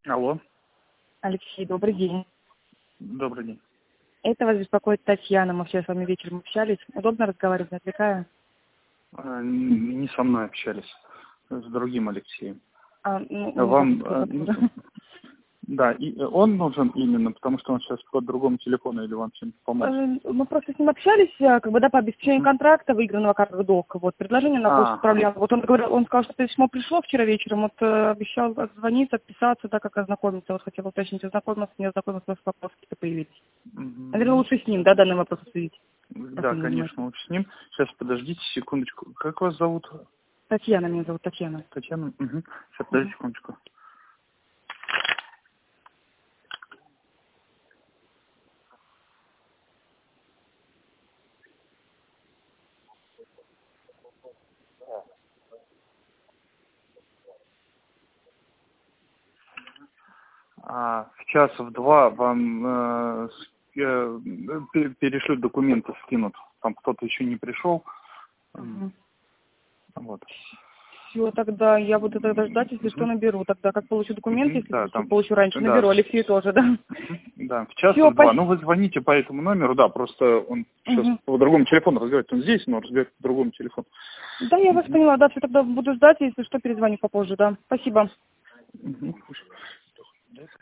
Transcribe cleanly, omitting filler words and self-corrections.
Алло, Алексей, добрый день. добрый день. Это вас беспокоит Татьяна. Мы вчера с вами вечером общались. Удобно разговаривать, не отвлекаю? Не со мной общались, с другим Алексеем. Вам... Вам, да, и он нужен именно, потому что он сейчас по другому телефону, или вам чем-то помочь? Мы просто с ним общались, по обеспечению контракта выигранного как док. Вот, предложение на почту отправлял. Вот он говорил, он сказал, что письмо пришло вчера вечером, вот обещал отзвониться, отписаться, так как ознакомиться. Вот хотел уточнить, ознакомился, не ознакомился, у вас вопросы какие-то появились. Наверное, лучше с ним, да, данный вопрос обсудить. Да, конечно, лучше с ним. Сейчас, подождите секундочку. Как вас зовут? Татьяна, меня зовут Татьяна. Татьяна? Угу. Сейчас, подождите секундочку. В час в два вам перешлют документы, скинут. Там кто-то еще не пришел. Вот. Все, тогда я буду тогда ждать, если что, наберу. Тогда как получу документы, если Да, там, получу раньше, да. наберу. Алексею тоже, да? Да, в час Всё, в два. Ну, вы звоните по этому номеру, да, просто он сейчас по другому телефону разговаривает. Он здесь, но разговаривает по другому телефону. Да, я вас поняла, да, все, тогда буду ждать, если что, перезвоню попозже, да. Спасибо.